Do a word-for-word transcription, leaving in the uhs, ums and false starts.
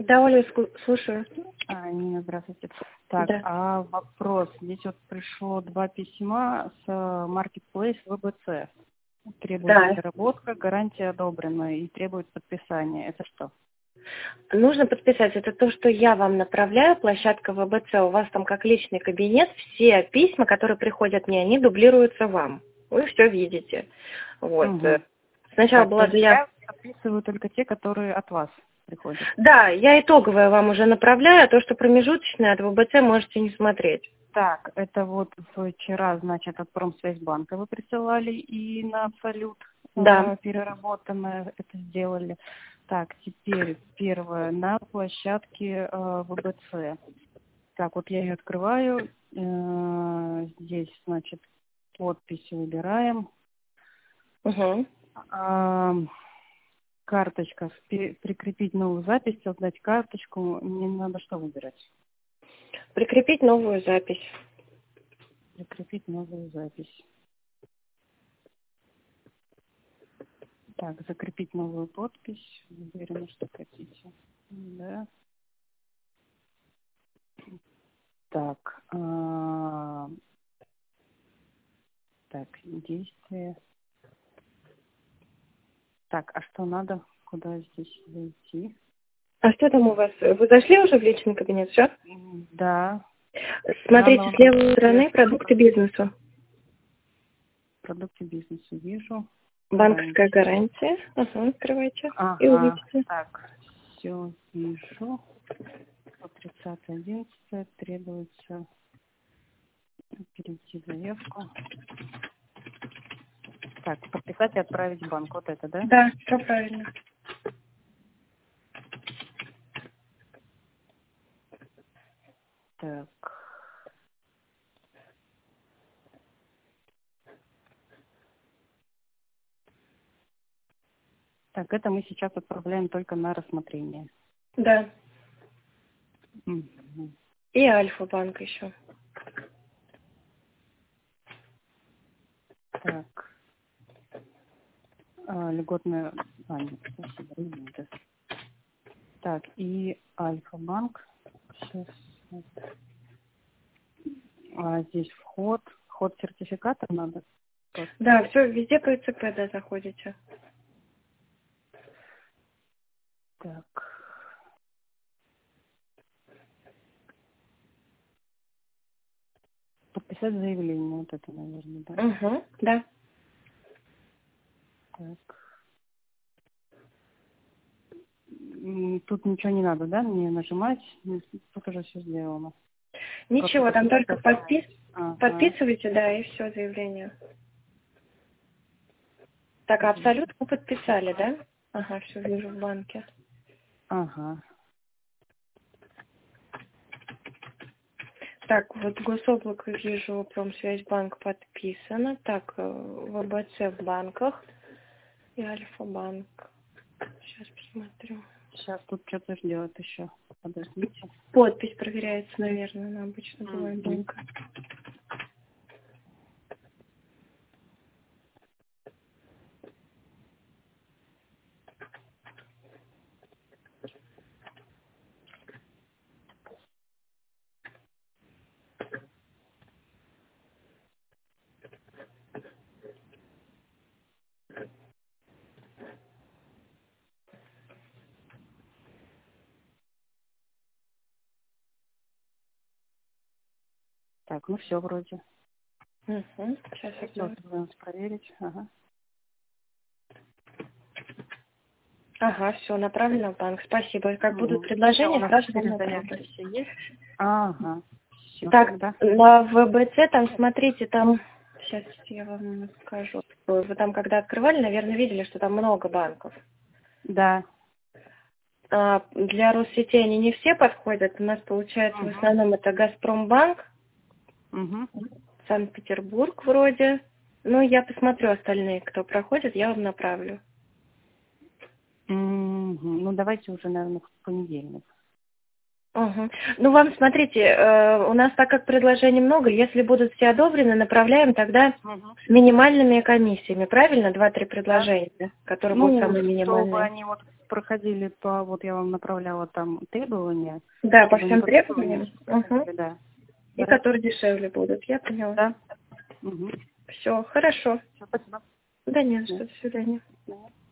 Да, Оля, ску- слушаю. А, Нина, здравствуйте. Так, Да. а вопрос. Здесь вот пришло два письма с Marketplace вэ бэ цэ. Требуется Да. переработка, гарантия одобрена и требует подписания. Это что? Нужно подписать. Это то, что я вам направляю, площадка вэ бэ цэ. У вас там как личный кабинет. Все письма, которые приходят мне, они дублируются вам. Вы все видите. Вот. Угу. Сначала Так, то была есть заявка. я подписываю только те, которые от вас приходят. Да, я итоговое вам уже направляю, а то, что промежуточное от вэ бэ цэ, можете не смотреть. Так, это вот вчера, значит, от Промсвязьбанка вы присылали и на Абсолют Да. э, переработанное это сделали. Так, теперь первое на площадке э, вэ бэ цэ. Так, вот я ее открываю. Э, здесь, значит, подписи выбираем. Угу. А, карточка. Спи- Прикрепить новую запись, создать карточку. Мне надо что выбирать? Прикрепить новую запись. Прикрепить новую запись. Так, закрепить новую подпись. Уверена, что хотите. Да. Так. А, так, действие. Так, а что надо? Куда здесь зайти? А что там у вас? Вы зашли уже в личный кабинет, все? М, Да. Смотрите, Заново с надо левой стороны продукты бизнеса. продукты бизнеса вижу. Банковская Гарантия. гарантия. Ага, открывайте. И Ага. увидите. Так, все вижу. По тридцатое одиннадцатое требуется перейти заявку. Так, подписать и отправить в банк. Вот это, да? Да, все правильно. Так. Так, это мы сейчас отправляем только на рассмотрение. Да. Мгм. И Альфа-банк еще. Так. А, льготная... А, нет, спасибо, извините. Так, и Альфа-банк. Сейчас. А, здесь вход. Вход сертификата надо. Да, все, везде по ИЦП, да, заходите. Так. Подписать заявление. Вот это, наверное, да? Угу, да. Так. М, Тут ничего не надо, да, мне нажимать? М, Тут уже все сделано. Просто Ничего, там подписать и только подпис... отправить. Ага. подписывайте, да, и все, заявление. Так, а Здесь. абсолютно подписали, да? Ага, все вижу в банке. Ага. Так, вот гособлако вижу, Промсвязьбанк подписано. Так, э, вэ бэ цэ в банках и Альфа-банк. Сейчас посмотрю. Сейчас тут что-то ждет еще. Подождите. Подпись проверяется, наверное, она обычно бывает Мгм. долго. Так, ну все вроде. Угу. Сейчас Все, одну. нужно проверить. Ага. Ага, все, направлено в банк. Спасибо. И как будут Угу. Все, у предложения, нас сразу вам четыре заявки направлю. все есть. Ага. Все Так, тогда. на вэ бэ цэ там, смотрите, там... Сейчас я вам скажу. Вы там, когда открывали, наверное, видели, что там много банков. Да. А, для Россетей они не все подходят. У нас, получается, в Угу. основном это Газпромбанк, Угу. Санкт-Петербург вроде. Ну, я посмотрю остальные, кто проходит, я вам направлю. Мгм. Ну, давайте уже, наверное, в понедельник. Угу. Ну, вам, смотрите, э, у нас так как предложений много, если будут все одобрены, направляем тогда Угу. с минимальными комиссиями, правильно? Два-три Да. предложения, которые будут Ну, самые чтобы минимальные. они вот проходили по, вот я вам направляла там требования. Да, по всем требованиям. Угу. Да. И да. Которые дешевле будут, я поняла. Да. Угу. Все, хорошо. Все, спасибо. Да нет, что, до свидания. Да.